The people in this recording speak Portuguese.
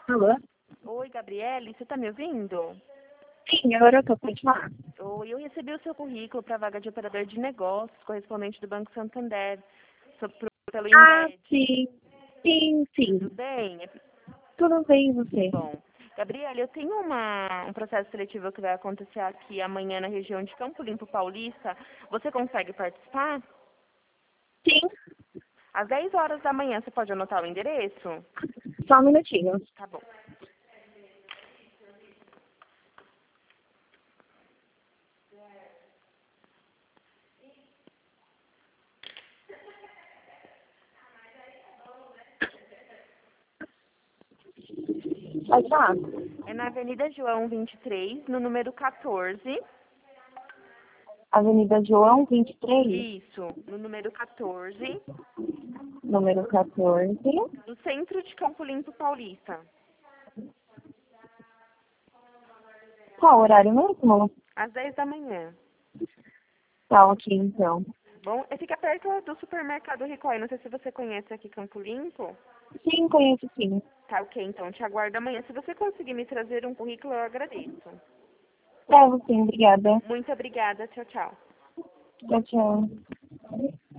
Alô? Oi, Gabriele, você tá me ouvindo? Sim, agora eu tô, pode falar. Oi, eu recebi o seu currículo para a vaga de operador de negócios, correspondente do Banco Santander, pelo Ah, Indeed. sim. Sim, Tudo sim. bem? Tudo bem, e você? Bom, Gabriele, eu tenho um processo seletivo que vai acontecer aqui amanhã na região de Campo Limpo Paulista. Você consegue participar? Sim, Às 10 horas da manhã, você pode anotar o endereço? só um minutinho. Tá bom. Pode falar. É na Avenida João 23, no número 14. Avenida João 23, Isso, no número 14, número 14. no centro de Campo Limpo Paulista. Qual o horário mesmo? Às 10 da manhã. Tá, ok, então. Bom, fica perto do supermercado Ricoy. Não sei se você conhece aqui Campo Limpo. Sim, conheço sim. Tá, ok, então te aguardo amanhã. Se você conseguir me trazer um currículo, eu agradeço. Trago sim, obrigada. Muito obrigada, tchau, tchau. Tchau, tchau.